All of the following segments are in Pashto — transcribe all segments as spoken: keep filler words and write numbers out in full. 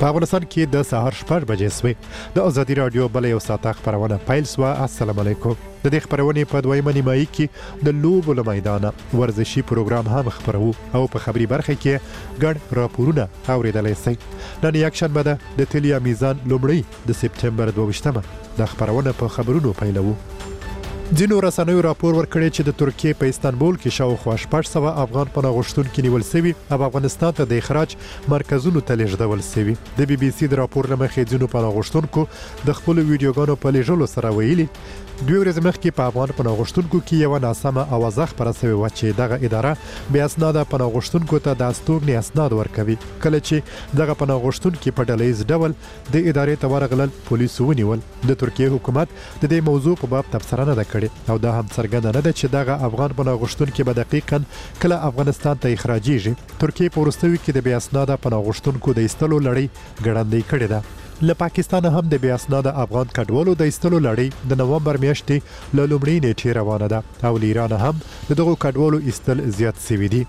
په افغانستان کې د سهار شپږ بجې سوې. د ازادي رادیو بل یو ساعته خبرونه پیل سوه. السلام علیکم. د دې خبرونې په دویمه نیمایي کې د لوبو له میدانه ورزشي پروګرام هم خبرو او په خبري برخه کې ګډ راپورونه اوریدلای شئ. نن یکشنبه ده د تلیا میزان لومړی د سپتمبر دوه ویشتمه د خبرونه په خبرونو پیلوو. ځینو رسنیو راپور ورکړی چې د ترکیې په استانبول کې شاوخوا شپږ سوه افغان پناه غوښتونکي نیول شوي او افغانستان ته د اخراج مرکزونو ته لیږدول شوي. د بي بي سي د راپور له مخې ځینو پناه غوښتونکو د خپلو ویډیوګانو په لیږلو سره ویلي دوی ورځې مخکې په افغان پناه غوښتونکو کې یوه ناسمه اوازه خپره شوې وه چې دغه اداره بې اسناده پناه غوښتونکو ته د استوګنې اسناد ورکوي. کله چې دغه پناه غوښتونکي په ډله ییز ډول د ادارې ته ورغلل پولیسو ونیول. د ترکیې حکومت د دې موضوع په باب تبصره نه ده کړې او دا هم څرګنده نه ده چې دغه افغان پناه غوښتونکي به دقیقاً کله افغانستان ته اخراجیږي. ترکیې په وروستیو کې د بې اسناده پناه غوښتونکو د ایستلو لړۍ ګړندۍ کړې ده. له پاکستان هم د بې اسناده افغان کډوالو د ایستلو لړۍ د نومبر میاشتې له لومړۍ نیټې روانه ده او له ایران هم د دغو کډوالو ایستل زیات شوي دي.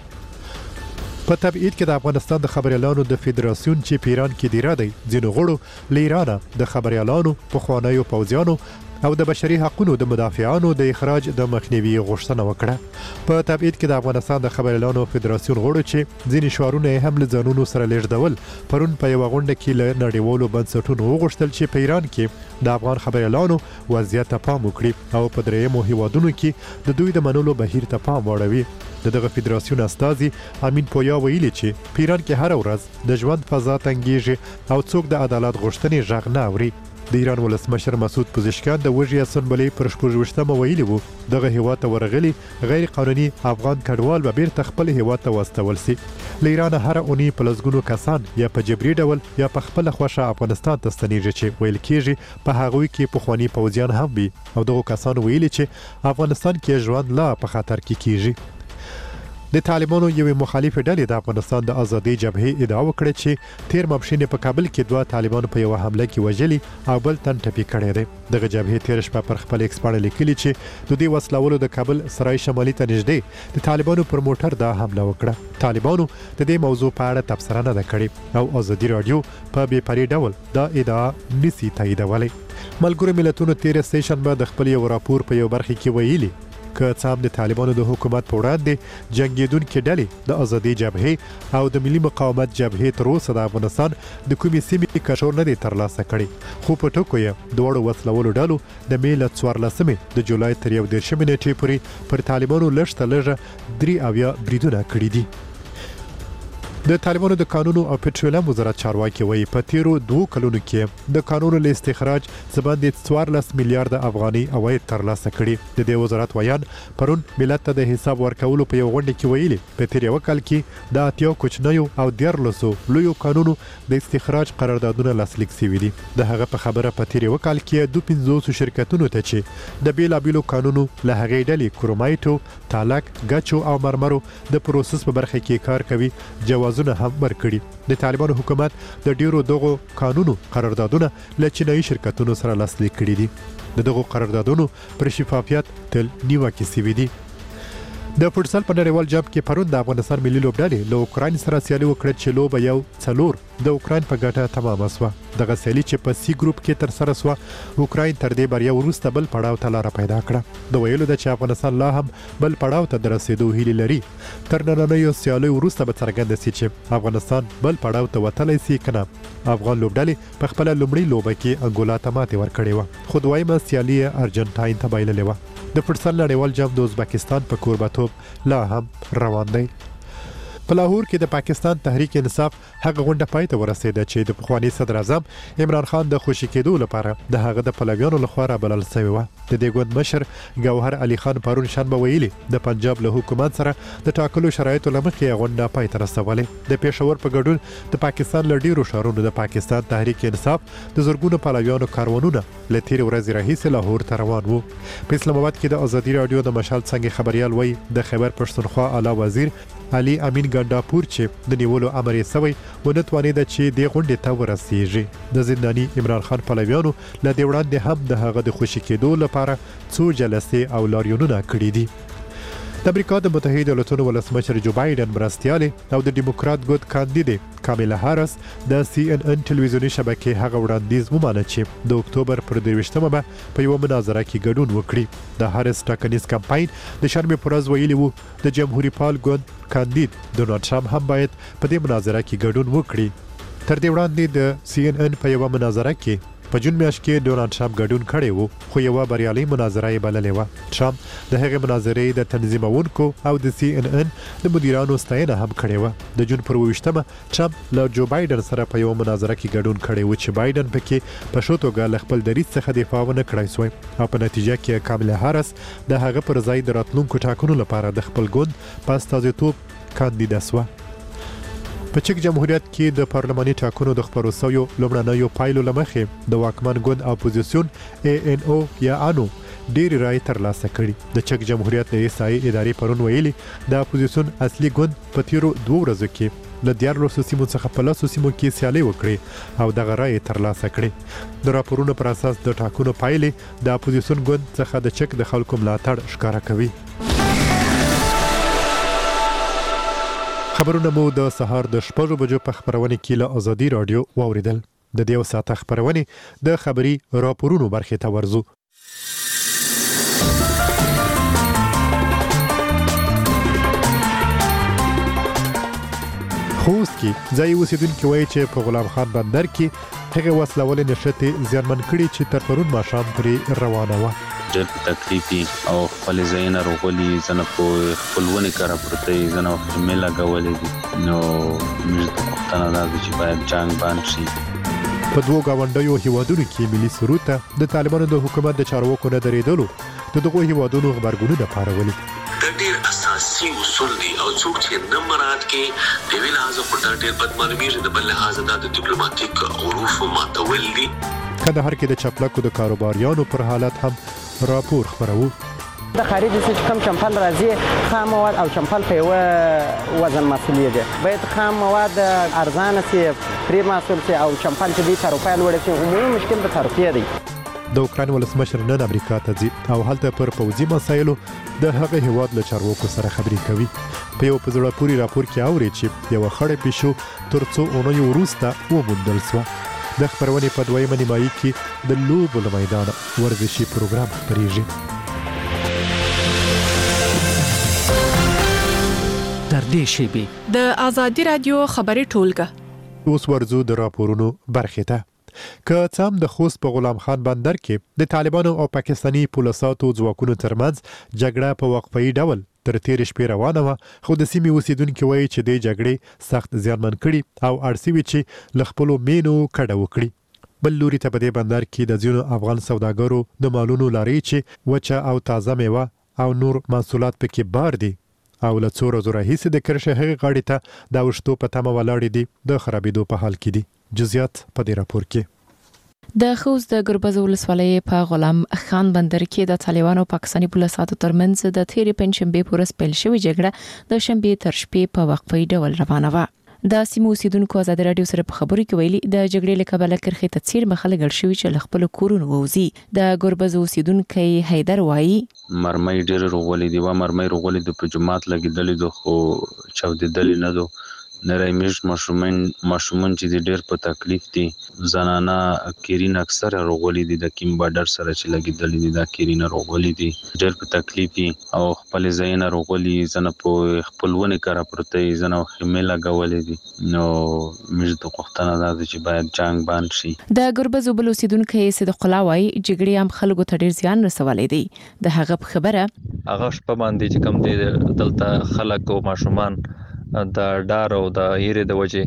په تبعید کې د افغانستان د خبریالانو د فدراسیون چې په ایران کې دیره دی ځینو غړو له ایرانه د خبریالانو پخوانیو پوځیانو او د بشري حقوقو د مدافعانو د اخراج د مخنیوي غوښتنه وکړه. په تبعید کې د افغانستان د خبریالانو فدراسیون غړو چې ځینې شعارونه هم له ځانونو سره لیږدول پرون په یوه غونډه کې له نړیوالو بنسټونو وغوښتل چې په ایران کې د افغان خبریالانو وضعیت ته پام وکړي او په دریمو هیوادونو کې د دوی د منلو بهیر ته پام واړوي. د دغه فدراسیون استازي امین پویا ویلي چې په ایران کې هر ورځ د ژوند فضا تنګیږي او څوک د عدالت غوښتنې غږ نه اوري. د ایران ولسمشر مسعود پزشکیان د وږي اسمبلۍ پر شپږویشتمه ویلي وو دغه هیواد ته ورغلي غیر قانوني افغان کډوال به بیرته خپل هیواد ته واستول سي. له ایران هر اونۍ په لسګونو کسان یا په جبري ډول یا په خپل خوښه افغانستان ته ستنیږي چې ویل کېږي په هغوی کې پخواني پوځیان هم وي او دغه کسان ویلي چې افغانستان کې ژوند لا په خطر کې کیږي. د طالبانو یوې مخالفې ډلې د افغانستان د ازادۍ جبهې ادعا وکړه چې تیر ماپښین په کابل کې دوه طالبان په یوه حمله کې وژلي او بل تن ټپي کړی دی. دغه جبهې تیر شپه پر خپل ایکس پاڼه لیکلي چې د دې وسلوالو د کابل سرای شمالي ته نږدې د طالبانو پر موټر دا حمله وکړه. طالبانو د دې موضوع په اړه تبصره نه ده کړې او ازادي رادیو په بې پرې ډول دا ادعا نسی تاییدولی. ملګرو ملتونو تیر سهشنبه د خپل یو راپور په یو برخه کې ویلي که څه هم د طالبانو د حکومت په وړاندې جنګیدونکي ډلې د ازادۍ جبهې او د ملي مقاومت جبهې تر اوسه د افغانستان د کومې سیمې کشور نه دی ترلاسه کړی خو په ټکو یې دواړو وسلوالو ډلو د مې له څوارلسمې د جولای تر یو دېرشمې نیټې پورې پر طالبانو لږ ته لږه درې اویا بریدونه کړي دي. د طالبانو د قانونو او پټرولیم وزارت چارواکي وایي په تیرو دوه کلونو کې د قانونو له استخراج څخه څوارلس میلیارډ افغاني عواید ترلاسه کړي. د دې وزارت ویان پرون ملت ته د حساب ورکولو په یو غونډه کې ویلي په تیر یو کال کې د اتیا کوچنیو او دیارلسو لویو قانونو د استخراج قراردادونه لاسلیک شوي دي. د هغه په خبره په تیر یو کال کې دوه پنځوس شرکتونو ته چې د بیلابیلو قانونو له هغې ډلې کرومایټو، تالک، ګچو او مرمرو د پروسس په برخه کې کار کوي جواز جوازونه هم ورکړي. د طالبانو حکومت د ډیرو دغو قانونو قراردادونه له چینایي شرکتونو سره لاسلیک کړي دي. د دغو قراردادونو پر شفافیت تل نیوکې شوې دي. د فوټسال په نړیوال جام کې پرون د افغانستان ملي لوبډلې له اوکراین سره سیالي وکړه چې لوبه یو څلور د اوکراین په ګټه تمامه شوه. دغه سیالي چې په سی ګروپ کې تر سره شوه اوکراین تر دې بریا وروسته بل پړاو ته لاره پیدا کړه. د ویلو ده چې افغانستان لا هم بل پړاو ته د رسېدو هیلې لري. تر نننیو سیالیو وروسته به څرګنده شي چې افغانستان بل پړاو ته وتلی سي که نه. افغان لوبډلې په خپله لومړۍ لوبه کې انګولا ته ماتې ورکړې وه خو دویمه سیالي یې ارجنټاین ته بایللې وه. د فوټسال نړیوال جام د ازبکستان په کوربتوب لا هم روان دی. په لاهور کې د پاکستان تحریک انصاف هغه غونډه پای ته ورسېده چې د پخواني صدر اعظم عمران خان د خوشي کېدو لپاره د هغه د پلویانو لخوا رابلل شوې وه. د دې ګوند مشر ګوهر علي خان پرون شنبه ویلي د پنجاب له حکومت سره د ټاکلو شرایطو له مخې غونډه پای ته رسولې. د پېښور په ګډون د پاکستان له ډیرو ښارونو د پاکستان تحریک انصاف د زرګونو پلویانو کاروانونه له تېرې ورځې راهیسې لاهور ته روان وو. په اسلام آباد کې د ازادي راډیو د مشال څنګه خبريال وایي د خیبر پښتونخوا اعلی وزیر علي امین ګنډاپور چې د نیولو امر یې سوی ونه توانېده چې دې غونډې ته ورسیږي. د زنداني عمران خان پلویانو له دې وړاندې هم د هغه د خوشي کېدو لپاره څو جلسې او لاریونونه کړي دي. د امریکا د متحده ایالاتو ولسمشر جو بایدن مرستیال او د دیموکرات ګوند کاندید کاملا هارس د سی ان ان ټلویزیونی شبکې هغه وړاندیز ومانه چې د اکتوبر پر دویشتمه به په یو مناظره کې ګډون وکړي. د هارس ټاکنیز کمپاین د شنبه پر ورځ ویلي وو د جمهوریت پال ګوند کاندید ډونالد ټرمپ هم باید په دې مناظره کې ګډون وکړي. تر دې وړاندې د سی ان ان په یو مناظره کې په جون میاشت کې ډونالد ټرمپ ګډون کړی وو، خو یو بریالي مناظره یې بللې و. ټرمپ د هغې مناظرې د تنظیمونکو او د سی ان ان د مدیرانو ستاینه هم کړې و. د جون پر ویشتمه ټرمپ له جو بایدن سره په یو مناظره کې ګډون کړی و چې بایدن پکې په شو توګه له خپل دریځ څخه دفاع ونه کړای سوی او په نتیجه کې کاملا هارس د هغه پر ځای د راتلونکو ټاکنو لپاره د خپل ګوند په استازیتوب کاندیده سوه. په چک جمهوریت کې د پارلماني ټاکنو د خبرو سویو لومړنیو پایلو لمخې د واکمن ګوند اپوزیسیون ای ان او یا انو ډېری رای ترلاسه کړي. د چک جمهوریت د ایسای ادارې پرون ویلي د اپوزیسیون اصلي ګوند په تیرو دوه ورځو کې له دیارلسو سیمو څخه په لسو سیمو کې سیالي وکړي او دغه رای ترلاسه کړي. د راپورونو پر اساس د ټاکنو پایلې د اپوزیسیون ګوند څخه د چک د خلکو ملاتړ ښکاره کوي. خبرونه مو د سهار د شپږو بجو په خبرونه کې له ازادي رادیو واوریدل. د دې ساعت خبرونه د خبري راپورونو برخه ته ورزو. خوست کې ځای اوسیدونکو وایي چې په غلام خان بندر کې هغه وسلوال نشته زیانمن کړي چې تر پرون ماښام پرې روانه و. ډېر تکلیفي او خپل ځایونه روغلي زنه په خپلونه کار پرته زنه خمه لګولې دي. نو موږ ته پښتنه ده چې باید جنگ بند شي. په دوه گاونډیو هیوادونو کې ملي سرود ته د طالبانو د حکومت د چارواکو نه درېدلو د دغه هیوادونو خبرګونونه پارولي. د ډېر اساسي اصول دي او څوک چې نه مراد کې د ویلازو په ډېر بدمعلومي د بل لحاظ د ډیپلوماټیک عروف ماتول دي. کندهار کې د چپلکو د کاروباریانو پر حالت هم راپور خبرو. د خارجي څخه کم چمپل راځي خام مواد او چمپل په یو وزن مسولې دي. باید خام مواد ارزانه سي پری مسول سي او چمپل چې دي تر په لوړ سي عمومي مشکل د ترفیه دي. د اوکران ولسمشر نن امریکا ته ځي او هلته پر پوځي مسایلو د هغه هیواد له چارواکو سره خبرې کوي. په یو په زړه پورې راپور کې اوري چې یو خړې پېښو تر څو اونۍ وروسته وموندل شو. د خبرونې په دویمه نیمایي کې د لوبو له میدانه ورزشي پروګرام خپرېږي. تر دې شیبې د ازادي رادیو خبري ټولګه اوس ورزو د راپورونو برخه ته. که څه هم د خوست په غلام خان بندر کې د طالبانو او پاکستاني پولیسو ځواکونو ترمنځ جګړه په وقفه‌ای ډول تر تیر شپې روانه و، خو د سیمې اوسیدونکو وایي چې د جګړې سخت زیانمن کړي او ارسوي چې ل خپل مینو کډه وکړي. بل لوري ته په دې بندر کې د ځینو افغان سوداګرو د مالونو لاري چې وچه او تازه میوه او نور محصولات پکې بار دي او له څو ورځې راهیسې د کرښې هغې غاړې ته د اوښتو په تمه ولاړې دي د خرابېدو په حال کې دي. جزئیات په دې راپور کې. د خوست د ګربز ولسوالۍ په غلام خان بندر کې د طالبانو پاکستاني پولیسو ترمنځ د تیرې پنځشنبه په ورځ پیل شوې جګړه د شنبه تر شپې په وقفه‌ای ډول روانه و. د سیمو اوسیدونکو ازادي رادیو سره په خبرو کې ویلي د جګړې له کبله کرخې ته څیر مخه لګل شوی چې خپل کورونه ووزي. د ګربز اوسیدونکو حیدر وایي مرمۍ ډېر روغلي دي و مرمۍ روغلي د په جماعت لګیدلې دو خو چاودېدلې نه دو. نری میش ماشومان ماشومان چې ډېر په تکلیف دي. زنانا کیرین اکثره روغلي دي د کیم بارډر سره چې لګیدلې دي د کیرین روغلي دي ډېر په تکلیف دي او خپل ځایونه روغلي زنه په خپلونه کار پرته زنه خمه لګولې دي. نو موږ ته پښتنه ده چې باید جنگ بند شي. د ګربز وبل اوسیدونکو صدق الله وایي جګړې هم خلکو ته ډېر زیان رسولې دي. د هغه خبره هغه شپه باندې چې کم دي دلته خلک او ماشومان د ډار او د هیره د وجه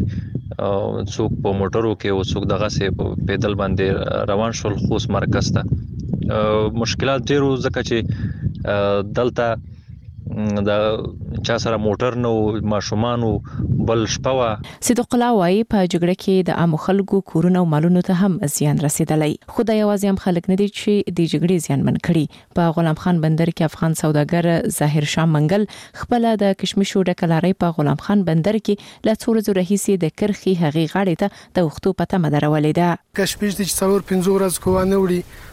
څوک په موټرو کې او څوک دغه سه په پیدل باندې روان شول خوست مرکز ته. مشکلات ډیرو ځکه چې دلته د چا سره موټر نو ماشومان بل شپه. صدق الله وايي په جګړه کې د عام خلکو کورونه او مالونو ته هم زیان رسیدلی. خدای یوازې هم خلک نه دي چې د جګړې زیان من کړي. په غلام خان بندر کې افغان سوداګر ظاهر شاه منګل خپل د کشمشو ډکلاري په غلام خان بندر کې ل څو ورځې راهیسې د کرخي هغې غاړې ته د وختو پته مدرولې ده. کشمش د څلور پنځه ورځې کوانه وړي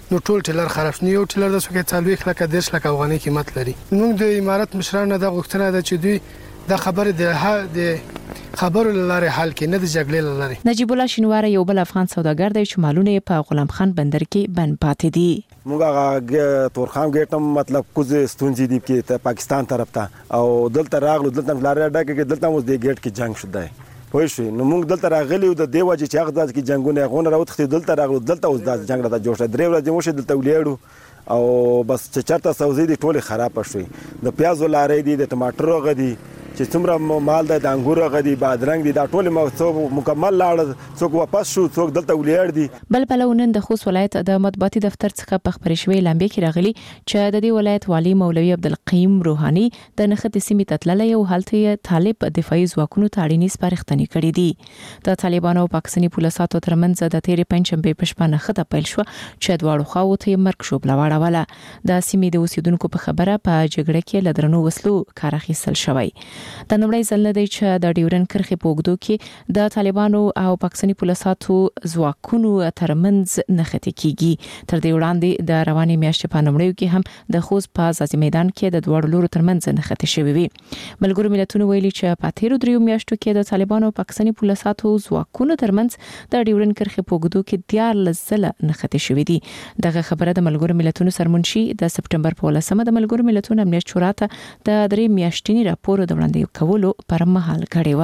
نو ټول ټیلر خراب شو. یو ټیلر د څوکې څلويخ لکه دیش لکه افغاني قیمت لري. موږ د امارات مشرانو د غوښتنه ده چې دوی د خبره د د خبرو لاره حل کې نه د جګړې لاره. نجیب الله شینوار یو بل افغان سوداګر دی چې مالونه په غلام خان بندر کې بند پاتې دي. موږ هغه تورخان ګټم مطلب کوزه ستونزې دي کې پاکستان طرف ته او دلته راغلو دلته لاره ډکه کې دلته اوس د ګټ کې جنگ شوه. پوه شو نو موږ دلته راغلی او د دیو چې هغه د کې جنگونه غون راوخته دلته راغلو دلته اوس د جنگ را جوړ شو. درې ورځې مو شه دلته ولیاړو او بس چې چرته سوزي دي ټوله خراب شوې. د پیازو لارې دي د ټماټرو غدي چې څومره مال د انګورو غدي بادرنګ دي دا ټوله مو مکمل لاړ څوک واپس شو څوک دلته ولیاړ دي. بل بلونن د خوست ولایت د مطبوعاتي دفتر څخه په خبرې شوې لامبې کې راغلي چې د دې ولایت والی مولوي عبدالقیم روحاني د نخښت سیمې تتللې او حالت طالب دفاعي ځواکونو ته اړینې سپارښتنې کړې دي. د طالبانو او پاکستاني پولیسو ترمنځ د تیرې پنځشنبه په شپه نخښت پیل شو چې دواړو خواو ته مرګ شوبله واړوله. د سیمې د اوسیدونکو په خبره په جګړه کې لدرنو وسلو کار اخیستل شوی. د نړۍ ځل دی چې د ډیورن کرښې په اوږدو کې د طالبانو او پاکستاني پولیسو ځواکونو ترمنځ نښتې کیږي. تر دې وړاندې د رواني میاشتې په نومړیو کې هم د خوست په ځاځي میدان کې د دوړو لورو ترمنځ نښتې شوې وي. ملګرو ملتونو ویلي چې په تیرو دریو میاشتو کې د طالبانو او پاکستاني پولیسو ځواکونو ترمنځ د ډیورن کرښې په اوږدو کې دیارلس ځله نښتې شوې دي. دغه خبره د ملګرو ملتونو سرمنشي د سپټمبر په ولسمه د ملګرو ملتونو امنیت شورا ته د درې میاشتني راپور د وړاندې کولو پر مهال کړي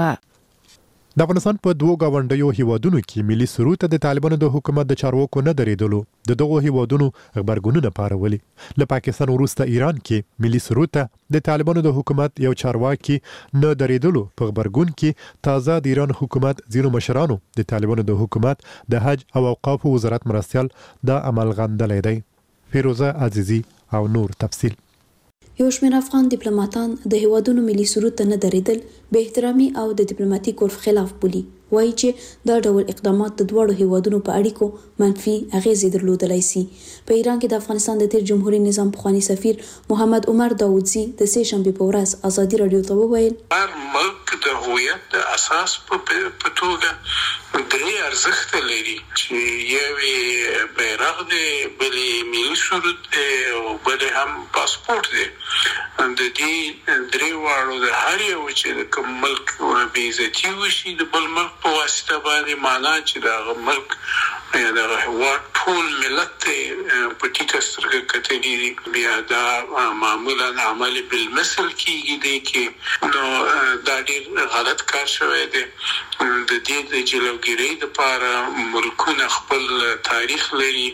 و. د افغانستان په دوه گاونډیو هیوادونو کې ملي سرود د طالبانو د حکومت د چارواکو نه درېدلو د دغه هیوادونو خبرګونونه پارولي. له پاکستان وروسته ایران کې ملي سرود د طالبانو د حکومت یو چارواکي نه درېدلو په خبرګون کې تازه د ایران حکومت ځینو مشرانو د طالبانو د حکومت د حج او اوقاف وزارت مرستيال د عمل غندلې دی. فیروزه عزیزی او نور تفصیل. یو شمېر افغان ډیپلوماټان د هیوادونو ملي سرود ته نه درېدل به احترامي او د ډیپلوماټیک عرف خلاف بولي. وایي چې دا ډول اقدامات د دواړو هیوادونو په اړیکو منفي اغیزې درلودلای شي. په ایران کې د افغانستان د تیر جمهوریت نظام پخوانی سفیر محمد عمر داوودزي د سه شنبې په ورځ ازادي رادیو ته وویل هر ملک د هویت د اساس په توګه درې ارزښت لري چې یو بیرغ دی، بل ملي سرود دی او بل هم پاسپورت دی. د دې درې واړو د هر یو چې د کوم ملک بې عزتي وشي د بل ملک په واسطه باندې معنا چې د ملک یا د هیواد ټول ملت په ټیټه سترګه کتلي دي. بیا دا معمولا عمل بالمثل کېږي دی کې نو دا ډېر غلط کار شوی دی. د دې د جلوګیرۍ دپاره ملکونه خپل تاریخ لري،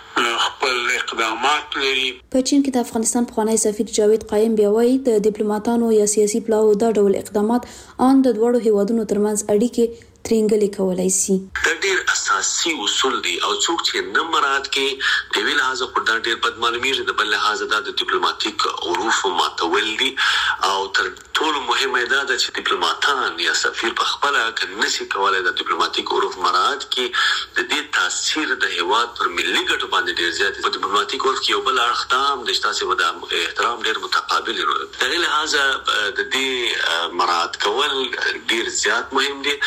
خپل اقدامات لري. په چین کې د افغانستان پخوانی سفیر جاوید قایم بیا وایي د ډیپلوماټانو یا سیاسي پلاوو دا ډول اقدامات ان د دوړو هیوادونو ترمنځ اړیکې ترینګلې کولای شي. دا ډېر اساسي اصول دي او څوک چې نه مراعات کوي د ویل لحاظه خو دا ډېر بد معلومیږي، د بل لحاظه دا د ډیپلوماټیک عروف ماتول دي او تر ټولو مهمه دا ده چې ډیپلوماټان یا سفیر په خپل کې نشي کولای د ډیپلوماټیک عروف مراعات کړي. د دې تاثیر د هیواد پر ملي ګټو باندې ډېر زیات په ډیپلوماټیک عرف کې یو بل اړخ هم د تاسو د احترام ډېر متقابل دی. د دې لحاظه د دې مراعات کول ډېر زیات مهم دي.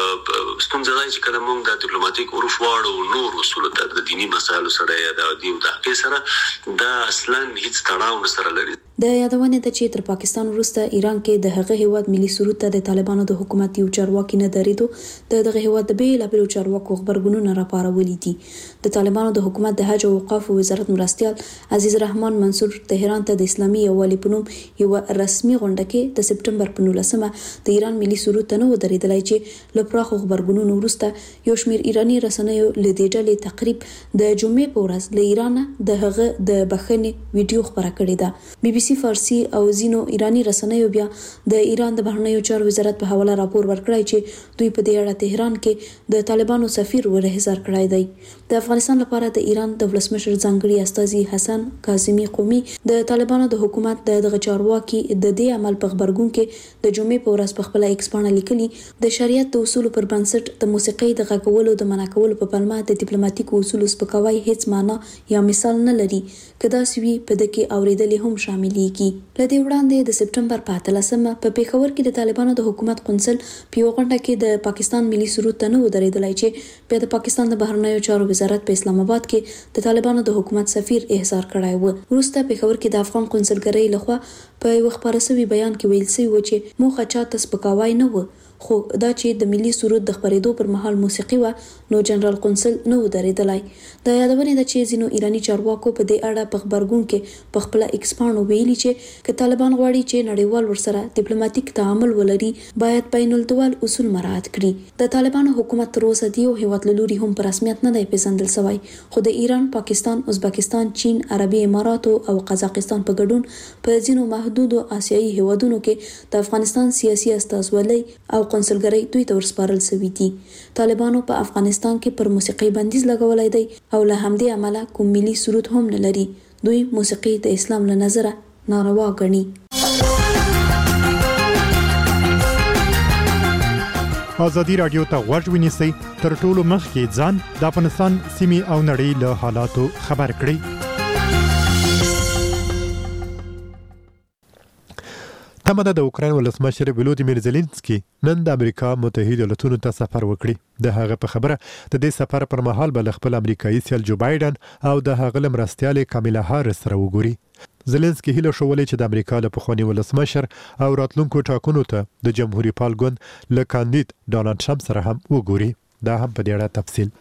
ستونزه ده چې کله موږ د ډیپلوماټیک عروف واړو نور اصول د دینی مسایلو سره یا د دین د حق سره دا اصلا هیڅ تړاو سره لري. د یادونه ده چې تر پاکستان وروسته ایران کې د هغه هیواد ملي سرود ته د طالبانو د حکومت یو چارواکي نه درېدو د دغه هیواد د بیلابیلو چارواکو خبرګونونه راپارولي دي. د طالبانو د حکومت د حج او اوقاف وزارت مرستيال عزیز رحمان منصور تهران ته د اسلامي یووالي په نوم یو رسمي غونډه کې د سپټمبر په نولسمه د ایران ملي سرود ته نه درېدلای چې له پراخو خبرګونونو وروسته یو شمېر ایراني رسنیو له دې ډلې تقریب د جمعې په ورځ له ایران د هغه د بخښنې ویډیو خبره کړې ده. بي بي سي فارسی او زینو ایرانی رسنیو بیا د ایران د بهرنیو چارو وزارت په حواله راپور ورکړی چې دوی په دې اړه تهران کې د طالبانو سفیر ورهزار کړی دی. د افغانستان لپاره د ایران د ولسمشر ځانګړي استازي حسن کاظمي قومي د طالبانو د حکومت د دغه چارواکي د دې عمل په خبرګون کې د جمعې په ورځ په خپل ایکس باندې لیکلي د شریعت د اصولو پر بنسټ د موسیقۍ د غږولو د منع کولو په پلمه د ډیپلوماټیک اصولو سپکاوی هیڅ معنا یا مثال نه لري. کدا سوي په دغه اوریدلې هم شامل پوهیږي. لدې وړاندې د سپټمبر په اتلسمه په پیښور کې د طالبانو د حکومت قونسل په یوه غونډه کې د پاکستان ملي سرود ته نه ودرېدلی چې بیا د پاکستان د بهرنیو چارو وزارت په اسلام آباد کې د طالبانو د حکومت سفیر احضار کړی و. وروسته پیښور کې د افغان قونسلګرۍ لخوا په یو خبره سوي بیان کې ویل شوی و چې موخه چاته سپکاوی نه و، خو دا چې د ملي سرود د خبرېدو پر مهال موسیقي و نو جنرال قونسل نه و درېدلی. د یادونې ده چې ځینو ایراني چارواکو په دې اړه په خبرګون کې په خپله ایکس پاڼو ویلي چې که طالبان غواړي چې نړیوال ورسره ډیپلوماټیک تعامل ولري باید بین الدول اصول مراعات کړي. د طالبانو حکومت تر اوسه د یو هیواد له لوري هم په رسمیت نه دی پیژندل شوی، خو د ایران، پاکستان، ازبکستان، چین، عربي اماراتو او قزاقستان په ګډون په ځینو محدودو آسیایي هیوادونو کې د افغانستان سیاسي استازولۍ او قونسلګرۍ دوی ته ورسپارل شوي دي. طالبانو په افغانستان کې پر موسیقي بندیز لګولی دی او له همدې امله کوم ملي سرود هم نه لري. دوی موسیقي د اسلام له نظره ناروا ګڼي. ازادي راډیو ته غوږ ونیسئ، تر ټولو مخکې ځان د افغانستان سیمې او نړۍ له حالاتو خبر کړئ. تمه ده د اوکراین ولسمشر ولودیمیر زيلنسکي نن د امریکا متحده ایالاتونو ته سفر وکړي. د هغه په خبره د دې سفر پر مهال به خپل امریکایي سیال جو بایدن او د هغه مرستیالې کامیلا هاریس سره وګوري. زيلنسکي هیله شولې چې د امریکا له پخواني ولسمشر او راتلونکو ټاکنو ته د جمهوریت پال ګوند له کاندید ډونالد ټرمپ سره هم وګوري. دا هم په دې اړه تفصیل.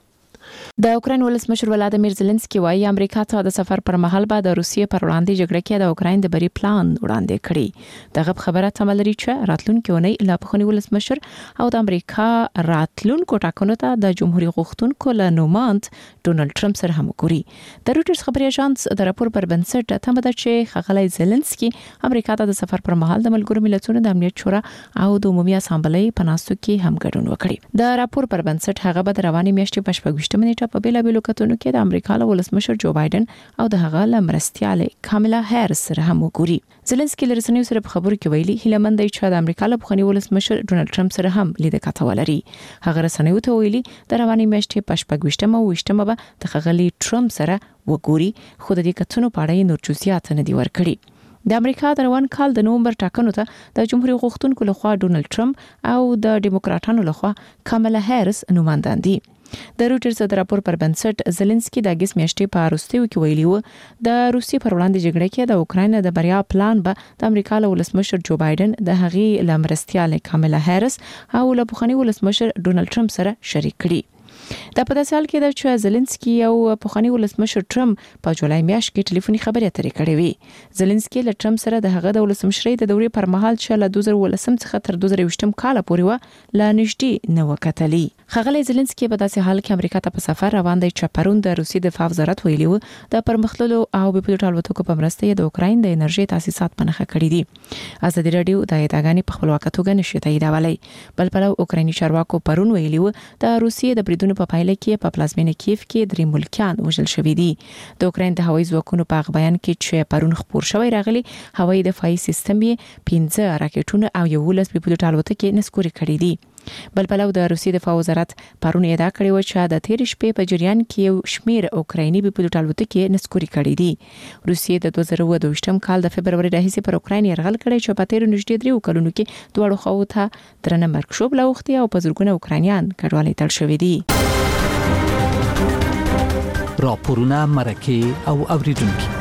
د اوکراین ولسمشر ولادیمیر زيلنسکي وايي امریکا ته د سفر پر مهال به د روسیې پر وړاندې جګړه کې د اوکراین د بری پلان وړاندې کړي. دغه خبره تمل لري چې راتلونکي اونۍ لا پخواني ولسمشر او د امریکا راتلونکو ټاکنو ته د جمهوریت غوښتونکو له نوماند ډونالد ټرمپ سره هم وګوري. د روټرز خبري اژانس د راپور پر بنسټ تمه ده چې ښاغلی زيلنسکي امریکا ته د سفر پر مهال د ملګرو ملتونو د امنیت شورا او د عمومي اسامبلۍ په ناستو کې هم ګډون وکړي. د راپور پر بنسټ هغه به د روانې میاشتې په شپږ نیټه په بیلابیلو کتونو کې د امریکا له ولسمشر جو بایدن او د هغه له مرستیالې کامیلا هاریس سره هم وګوري. زيلنسکي له رسنیو سره په خبرو کې ویلي هیله مند دی چې د امریکا له پخواني ولسمشر ډونالد ټرمپ سره هم لیدل کاته ولري. هغه رسنیو ته ویلي د روانې میاشتې په شپږ ویشتمه او ویشتمه به د ښاغلي ټرمپ سره وګوري، خو د دې کتونو په اړه نور جزئیات نه دي ورکړي. د امریکا د روان کال د نومبر ټاکنو ته د جمهوریت غوښتونکو لخوا ډونالد ټرمپ او د ډیموکراتانو لخوا کامیلا هاریس نوماندان دي. د روټرز د راپور پر بنسټ زيلنسکي د اگست میاشتې په وروستیو کې ویلي و د روسیې پر وړاندې جګړه کې د اوکراین د بریا پلان به د امریکا له ولسمشر جو بایدن، د هغې له مرستیالې کامیلا هاریس او له پخواني ولسمشر ډونالد ټرمپ سره شریک کړي. دا په داسې حال کې ده چې زيلنسکي او پخواني ولسمشر ټرمپ په جولای میاشت کې ټلیفوني خبرې اترې کړې وې. زيلنسکي له ټرمپ سره د هغه د ولسمشرۍ د دورې پر مهال چې له دوه زره ولسم څخه تر دوه زره یوویشتم کال پورې و لا نږدې نه وکتلي. ښاغلی زيلنسکي په داسې حال کې امریکا ته په سفر روان دی چې پرون د روسي دفاع وزارت ویلي و د پرمختللو او بې پیلوټ الوتکو په مرسته د اوکراین د انرژي تاسیسات په نښه کړي دي. ازادي راډیو د ادعاګانې په خپلواکه توګه نشي تاییدولی. بل پلو اوکرایني چارواکو پرون ویلي و د روسي د بریدونو په پایله کې په پلازمینه کیف کې درې ملکیان وژل شوي دي. د اوکراین د هوایي ځواکونو په بیان کې چې پرون خبر شوی راغلی هوایي دفاعي سیستم یې پنځه راکټونه او یولس بې پیلوټ الوتکې نسکوري کړي دي. بل پلو د روسي دفاع وزارت پرون ادعا کړې و چې د تیر شپې په جریان کې یو شمیر اوکرایني بې پیلوټ الوتکې نسکوري کړي دي. روسیې د دوه زره اووه دویشتم کال د فبرवरी راهیسې پر اوکراین یرغل کړی چې په تیر نږدې دریو کلونو کې دواړو خواو ته درنه مرګ شوبله اوښتې او په زرګونه اوکراینیان کډوالۍ ته اړ شوي دي. راپورونه، مرکې او اوریدونکي.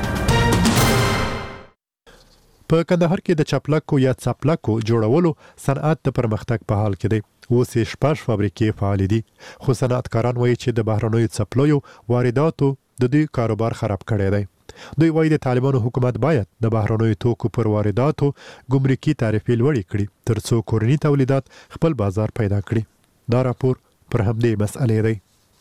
په کندهار کې د چپلکو یا څپلکو جوړولو صنعت د پرمختګ په حال کې دی. اوس یې شپږ فابریکې فعال دي، خو صنعتکاران وایي چې د بهرنیو څپلیو وارداتو د دې کاروبار خراب کړی دی. دوی وایي د طالبانو حکومت باید د بهرنیو توکو پر وارداتو ګمرکي تعرفې لوړې کړي ترڅو کورني تولیدات خپل بازار پیدا کړي. دا راپور پر همدې مسئلې دی.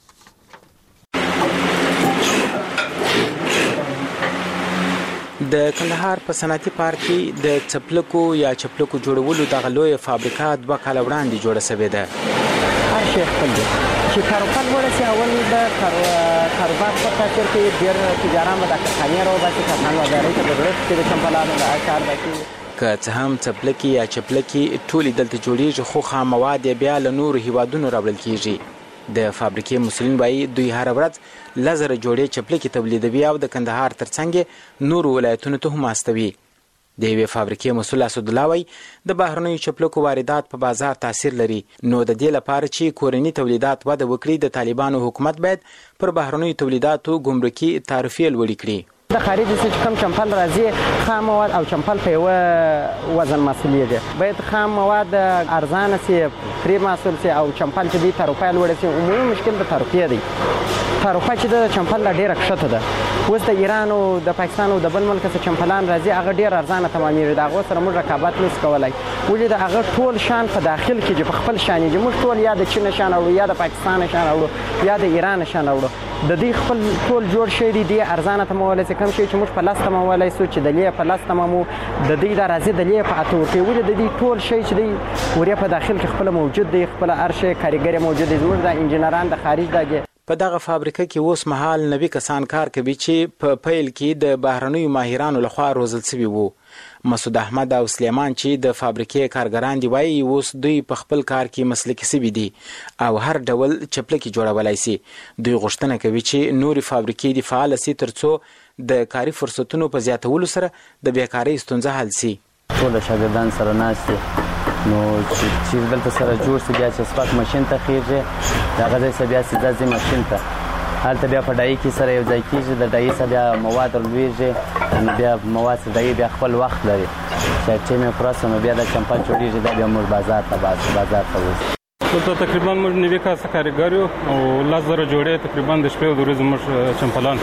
د کندهار په صنعتي پارک کې د چپلکو یا چپلکو جوړولو دغه لویه فابریکه دوه کاله وړاندې جوړه شوې ده. هر شی خپل دی چې کاروبار ورسي اول د کاروبار په خاطر کې ډېر تجاران به د کارخانې راوباسي، کارخانه ودارۍ ته د ضرورت چې د چمپلانو د کار به کوي. که څه هم چپلکې یا چپلکې ټولې دلته جوړېږي، خو خام مواد یې بیا له نورو هیوادونو راوړل کېږي. د فابریکې مسؤلین وایي دوی هر ورځ لزر جوړې چپلکې تولیدوي او د کندهار ترڅنګ نورو ولایتونو ته هم استوي. د یوې فابریکې مسؤل اسدالله وایي د بهرنیو چپلکو واردات په بازار تاثیر لري، نو د دې لپاره چې کورني تولیدات وده وکړي د طالبانو حکومت باید پر بهرنیو تولیداتو ګمرکي تعرفې لوړې کړي. د خارج څخه کوم چمپل راځي خام مواد او چمپل په یو وزن مسؤلیت باید خام مواد ارزانه سي پرې مسؤل سي او چمپل چې د تعرفه لوړې سي. عمومي مشکل د تعرفې دی، تعرفه چې د چمپل ډیره کښته ده. اوس د ایران او د پاکستان او د بل ملک څخه چمپلان راځي هغه ډیر ارزانه تمامېږي، د هغو سره موږ رقابت نشو کولی. ولې د هغه ټول شان په داخل کې چې په خپل شان یې موږ ټول یا د چین شان اورو یا د پاکستان شان اورو یا د ایران شان اورو، د دې خپل ټول جوړ شوی دی د ارزانه تمولای سي کم شي چې موږ په لاس تمولای سو چې د لې په لاس تمامو د دې د راځي د لې په اتو کې. ولې د دې ټول شی چې دی وریا په داخل کې خپل موجود دی، خپل ارشه کاریګر موجود دی، زموږ د انجنیران د خارج دغه په دغه فابریکه کې اوس مهال نوي کسان کار کوي چې په پیل کې د بهرنیو ماهرانو لخوا روزل شوي وو. مسعود احمد او سلیمان چې د فابریکې کارګران دی وایي اوس دوی په خپل کار کې مسلکي شوي دي او هر ډول چپلکې جوړولای شي. دوی غوښتنه کوي چې نورې فابریکې دي فعال شي ترڅو د کاري فرصتونو په زیاتولو سره د بیکارۍ ستونزه حل شي. ټول شاګردان سره ناست دي، نو چې دلته سره جوړ شي بیا چې سپاک ماشین ته خیږي دغه ځای څخه بیا سیده ځي ماشین ته، هلته بیا په ډایي کې سره یو ځای کېږي، د ډایي څخه بیا مواد رالوېږي، نو بیا مواد څخه ډایي بیا خپل وخت لري چې ټیم یې پوره سو نو بیا د چمپل جوړېږي، دا بیا موږ بازار ته بازار ته وځو. دلته تقریبا موږ نوي کاسه کارګر یو او لس زره جوړې تقریبا د شپې او د ورځې موږ چمپلان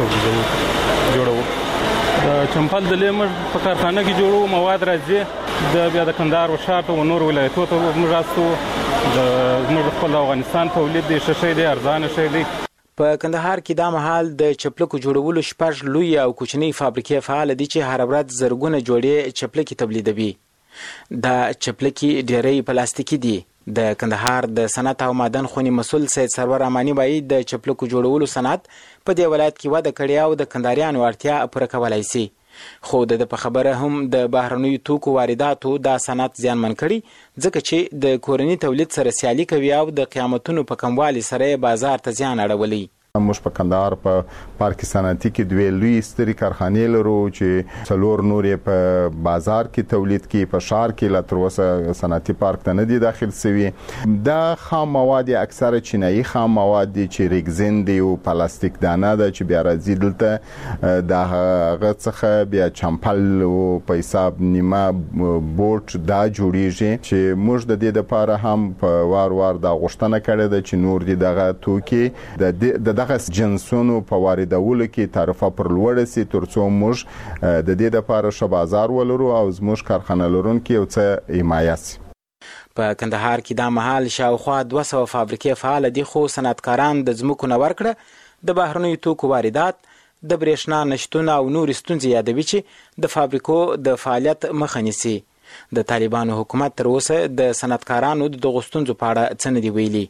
ته جوړوو. د چمپل د لې موږ په کارخانه کې جوړوو، مواد راځي د بیا د کندهار و ښار ته و نور ولایتو ته موږ راستو. د زموږ خپل افغانستان تولید دی، ښه شی دی، ارزانه شی دی. په کندهار کې دا مهال د چپلکو جوړولو شپږ لوی او کوچنۍ فابریکې فعال دي چې هر ورځ زرګونه جوړې چپلکې تولیدوي. دا چپلکې ډېری پلاستیکي دي. د کندهار د صنعت او معدن خونې مسؤل سید سرور امانی وایي د چپلکو جوړولو صنعت په دې ولایت کې وده کړې او د کندهاریانو اړتیا پوره کولی شي. خو د په خبره هم د بهرنیو توکو وارداتو دا صنعت زیانمن کړي ځکه چې د کورني تولید سره سیالي کوي او د قیمتونو په کموالي سره بازار ته زیان اړولی. موږ په کندهار په پارک صنعتي کې دوه لوی ستري کارخانې لرو چې څلور نورې په بازار کې تولید کې، په ښار کې لا تر اوسه صنعتي پارک ته نه دي داخل شوي. دا خام مواد اکثره چینایي خام مواد دي چې ریګزین دی او پلاستیک دانه ده چې بیا راځي دلته د هغه څخه بیا چمپل او په حساب نیمه بوټ دا جوړیږي چې موږ د دې لپاره هم په وار وار دا غوښتنه کړې ده چې نور دي دغه توکي د دغه جنسونو په واردولو کې تعرفه پر لوړه سي ترڅو موږ د دې لپاره ښه بازار ولرو او زموږ کارخانه لرونکي یو څه حمایه سي. په کندهار کې دا مهال شاوخوا دوه سوه فابریکې فعال دي، خو صنعتکاران د ځمکو نه ورکړه د بهرنیو توکو واردات، د برېښنا نشتون او نورې ستونزې یادوي چې د فابریکو د فعالیت مخه نیسي. د طالبانو حکومت تر اوسه د صنعتکارانو د دغو ستونزو په اړه څه نه دي ویلي.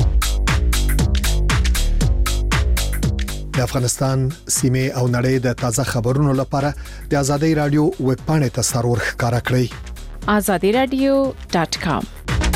د افغانستان سیمه او نړۍ د تازه خبرونو لپاره د ازادي رادیو ویب پاڼې ته سرور ښکارا کړئ azadi radio dot com.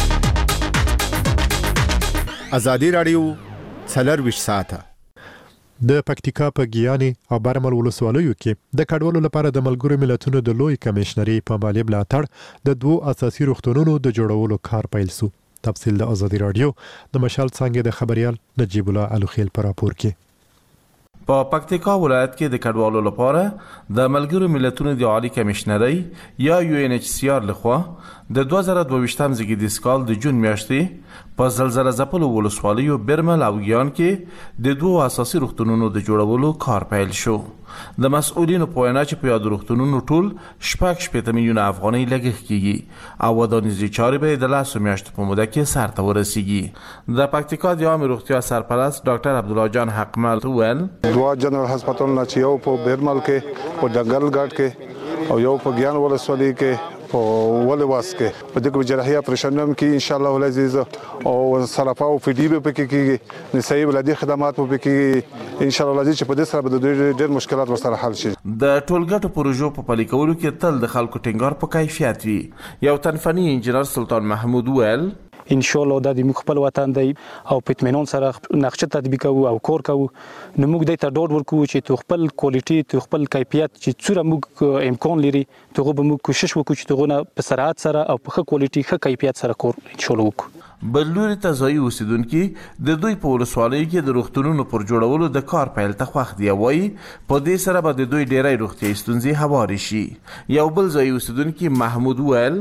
ازادي رادیو څلرویشت ساعته د پکتیکا په ګیاني او برمل ولسوالیو کې د کډوالو لپاره د ملګرو ملتونو د لوی کمشنري په مالی ملاتړ د دوه اساسي روغتونونو د جوړولو کار پیل شو. تفصیل د ازادي رادیو د مشال څنګه د خبريال نجیب الله الوخیل پر راپور کې. په پکتیکا ولایت کې د کډوالو لپاره د ملګرو ملتونو د عالی کمشنري یا یو ان ایچ سی آر لخوا د دوه زره دوه ویشتم زیږدیز کال د جون میاشتې په زلزلہ ځپلو ولسوالیو برمل او ګیان کې د دوه اساسي روغتونونو د جوړولو کار پیل شو. د مسؤلینو په وینا چې په یاد روغتونونو ټول شپږ شپېته میلیونه افغانۍ لګښت کیږي او ودانیزي چارې به د لاسو میاشتو په موده کې سر ته ورسیږي. د پکتیکا د عامه روغتیا سرپرست ډاکټر عبدالله جان حقمل وویل دوه جنرال هسپتالونه چې یو په برمل کې په ډنګل ګاټ کې او یو په ګیان ولسوالۍ کې په ولواس کې په دغه جراحي اپریشن کې ان شاء الله العزیز او صرافه او فدی به پکې کېږي، نسایي ولادي خدمات به پکې ان شاء الله العزیز چې په دې سره به ډېر مشکلات ورسره حل شي. د ټولګټو پروژو په پلي کولو کې تل د خلکو ټینګار په کیفیت وي. یو تنفني انجنیر سلطان محمود ویل ان شاء الله د موږ خپل وطن دی او په اطمینان سره نقشه تطبیق کوو او کور کوو نو موږ د ته ډاډ ورکوو چې تو خپل کوالټي تو خپل کیفیت چې څوره موږ امکان لري ته به موږ کوشش وکړو چې تغونه په سرعت سره او په ښه کوالټي ښه کیفیت سره کور ان شاء الله وکړو. بلوري تزایي اوسیدونکو د دوی په ولسوالۍ کې د روغتونونو پر جوړولو د کار پیل ته خوښ دی وایي په دې سره به د دوی ډېری روغتیايي ستونزې هوارې شي. یو بل ځایي اوسیدونکو محمود ویل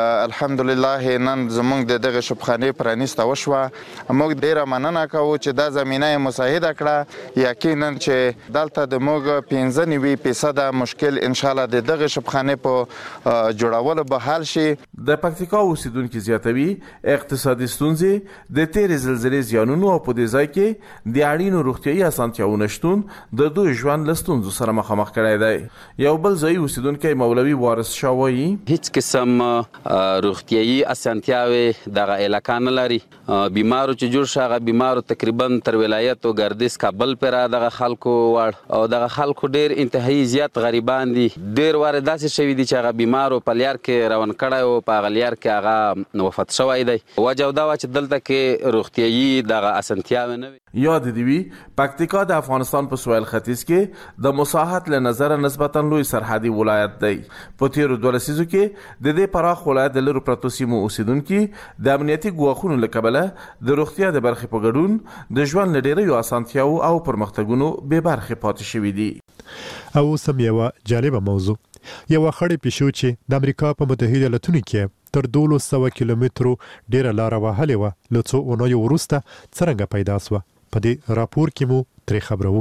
الحمدلله نن زموږ د دغه شپخانې پرانیسته وشوه موږ ډیره مننه کوو چې دا زمینه مساعده کړه یقینا چې دلته د موږ پنځه نوي فیصد مشکل ان شاء الله د دغه شپخانې په جوړولو به حل شي. د پکتیکا اوسیدونکو زیاتوي اقتصادي ستونزې د تیرې زلزلې زیانونو او په دې ځای کې د اړینو روغتیايي اسانتیاوو نشتون د دوی ژوند له ستونزو سره مخامخ کړی دی. یو بل ځایي اوسیدونکی مولوي وارث شاه وایي هیڅ قسم روغتیايي اسانتیاوې دغه علاقه نه لري. بیمارو چې جوړ شغه بیمارو تقریبا تر ولایت او ګردیز کابل پر دغه خلکو وړ او دغه خلکو ډیر انتهایی زیات غریبان دي. ډیر واره داسې شوی دي چې هغه بیمارو په لیار کې روان کړی او په غلیار کې هغه وفات شوی دی. وجه دا چې دلته کې روغتیايي دغه اسانتیاوې نه وي. یاد دی وی پکتیکا د افغانستان په سویل ختیځ کې د مساحت له نظر نسبتا لوی سرحدي ولایت دی. په تیرو دوه لسیزو کې د دې پراخ ولایت د لرو پرتو سیمو اوسیدونکو د امنیتي ګواښونو له کبله د روغتیا د برخې په ګډون د ژوند لري یو اسانتیاو او پرمختګونو به برخې پاتې شوې دي. او سم یو جالبه موضوع یو خړې پښو چې د امریکا په متحده ایالاتونو کې تر دولس سوه کیلومترو ډیره لار وهلې وه له څو اونیو وروسته څرنګه پیدا سوه په دې راپور کې مو ترې خبرو.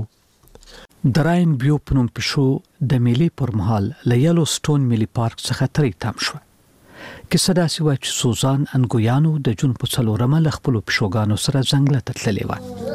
د راین بیو په نوم پښو د ملي پر مهال له یلو سټون ملي پارک څخه ترې تم شو. کیسه داسې وه چې سوزان انګویانو د جون په څلورمه له خپلو پښوګانو سره ځنګله ته تللې وه.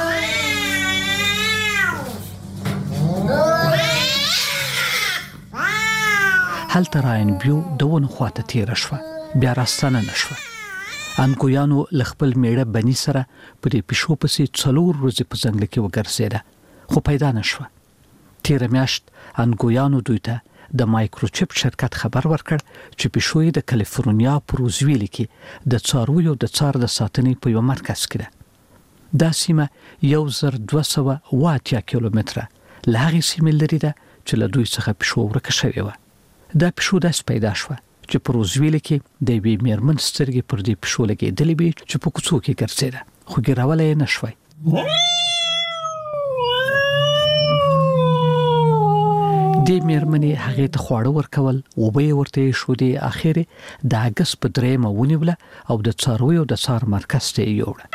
هلته راین بیو د ونو خواته تیره شوه بیا راستنه نه شوه. انګویانو له خپل میړه بني سره په دې پښو پسې څلور ورځې په ځنګل کې وګرځېده خو پیدا نه شوه. تیره میاشت انګویانو دوی ته د مایکروچپ شرکت خبر ورکړ چې پښو یې د کالیفورنیا په روزویل کې د څارویو د څار د ساتنې په یو مرکز کې ده. دا سیمه یو زر دوه سوه اوه اتیا کیلومتره له هغې سیمې لرې ده چې له دوی څخه پښو ورکه شوې وه. دا پښو داسې پیدا شوه چې په روزویل کې د یوې میرمن سترګې پر دې پښو لګېدلې وې چې په کوڅو کې ګرځېده خو ګیرولی یې نه شوی. دې میرمنې هغې ته خواړه ورکول اوبه یې ورته ایښودې اخر یې د اګست په درېیمه ونیوله او د څارویو د څار مرکز ته یې یوړه.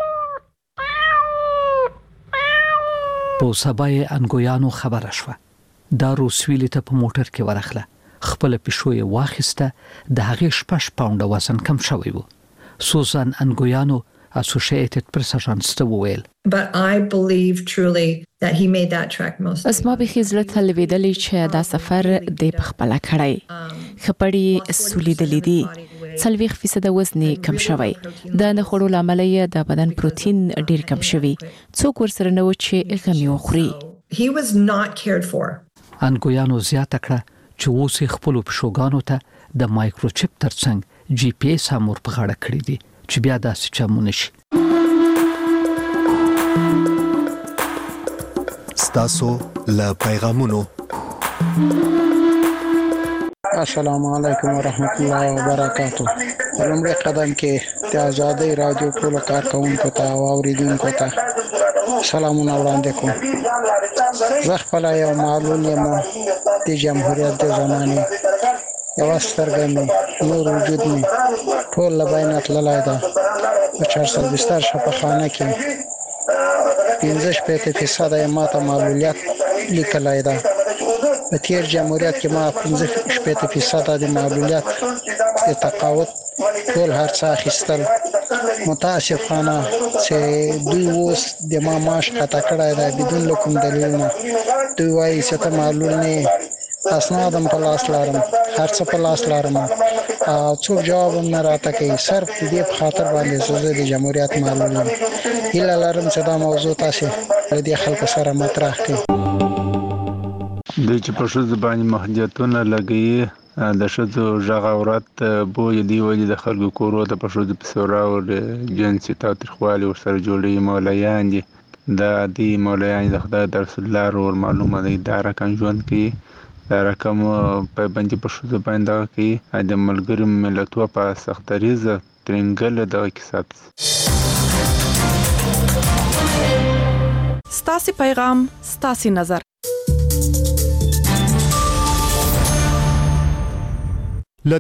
په سبا یې انګویانو خبره شوه. دا روزویل ته په موټر کې ورغله خپل پښو یې واخیسته د هغې شپږ پاونډه وزن کم شوی و. سوزان انګویانو اسوسییټډ پریس اژانس ته وویل But I believe truly that he made that trek most. اسما به خزله تلویدلی چې دا سفر د پخپله کړی خپړی سولیدلې دي څلويخ فیصد وزن کم شوی د نه خورو لامل یې د بدن پروتین ډیر کم شوی څوک ورسره نو چې غمی وخوري. He was not cared for. انګویانو زیاته کړه چې اوس یې خپلو پښوګانو ته د مایکروچپ ترڅنګ جی پی ایس هم ور په غاړه کړی دي چې بیا داسې چمونه شي. ستاسو له پیغامونو. السلام علیکم ورحمت الله وبرکاتہ. لومړی قدم کې د آزادۍ رادیو ټول کارکونکو ته او اوریدونکو ته سلامونه وړاندې کوم. زه خپل یو معلول یم د جمهوریت د زمانې یو سترګه مې نور وجود مې ټول له بینه تللی ده. په چهار سوه بستر شفاخانه کې پنځه شپېته فیصد یې ماته معلولیت لیکلی ده. په تیر جمهوریت کې ما پنځه شپېته فیصد د معلولیت د تقاعد ټول هر څه اخیستل. متاسفانه چې دوی اوس د ما معاش قطع کړی دی بدون له کوم دلیل نه. دوی وایي چې ته معلول نه اسناد هم په لاس لرم هر څه په لاس لرم او څوک جواب هم نه راته کوي. صرف د دې په خاطر باندې چې زه د جمهوریت معلول یم. هیله لرم چې دا موضوع تاسو له دې خلکو سره مطرح کړئ. د چې په ښځو باندې محدودیتونه لګوي د شذو ژغ عورت بو دی ولې د خلکو کورو ته په شذو په سورا او جنسي تاوتریخوالي ورسره جوړي مولایان دي دا دی مولایان د خدای د رسول الله ور معلومه دی دا رقم ژوند کې دا رقم په باندې په شذو باندې کې د ملګری ملتونو په سختریزه ترنګل د حساب ستاسي پیغام ستاسي نظر